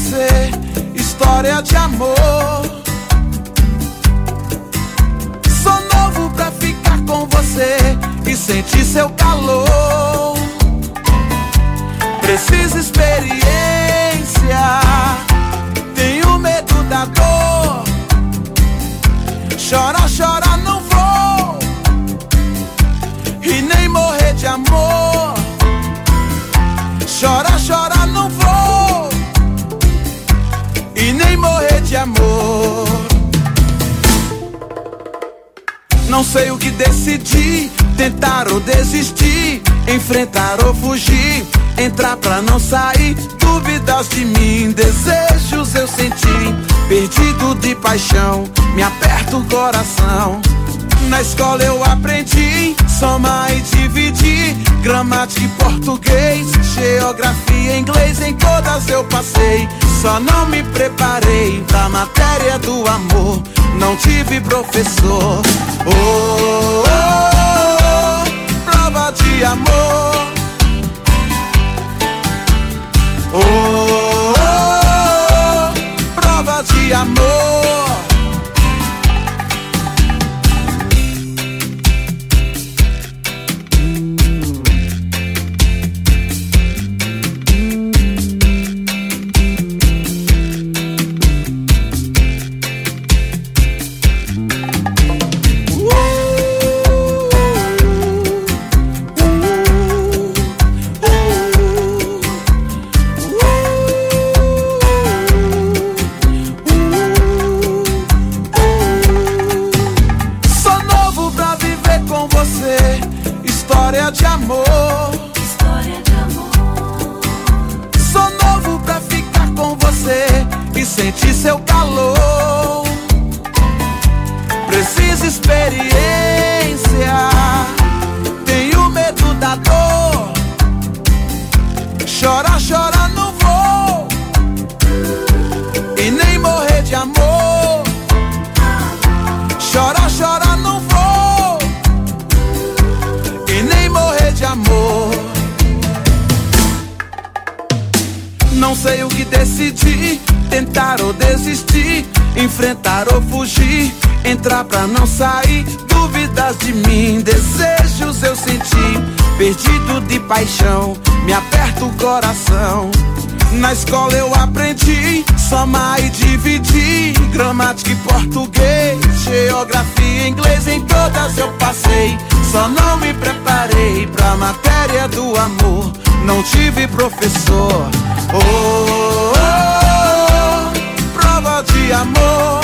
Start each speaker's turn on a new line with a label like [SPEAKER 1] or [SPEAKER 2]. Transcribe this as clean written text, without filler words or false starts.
[SPEAKER 1] você, história de amor. Sou novo pra ficar com você e sentir seu calor. Preciso experiência, tenho medo da dor. Chora, chora, não vou, e nem morrer de amor. Chora, chora, não vou, e nem morrer de amor. Não sei o que decidir, tentar ou desistir, enfrentar ou fugir, entrar pra não sair, dúvidas de mim, desejos eu senti, perdido de paixão, me aperta o coração. Na escola eu aprendi somar e dividir, gramática e português, geografia e inglês, em todas eu passei. Só não me preparei pra matéria do amor, não tive professor. Oh, oh, oh, prova de amor. Oh, oh, oh, prova de amor. História de amor.
[SPEAKER 2] História de amor.
[SPEAKER 1] Sou novo pra ficar com você e sentir seu calor. Preciso experiência, tenho medo da dor. Chora, chora, não vou, e nem morrer de amor. Chora, chora, não vou, e nem morrer de amor. Não sei o que decidir, tentar ou desistir, enfrentar ou fugir, entrar pra não sair, dúvidas de mim, desejos eu senti, perdido de paixão, me aperta o coração. Na escola eu aprendi somar e dividir, gramática e português, geografia e inglês, em todas eu passei. Só não me preparei pra matéria do amor, não tive professor. Oh, oh, oh, prova de amor.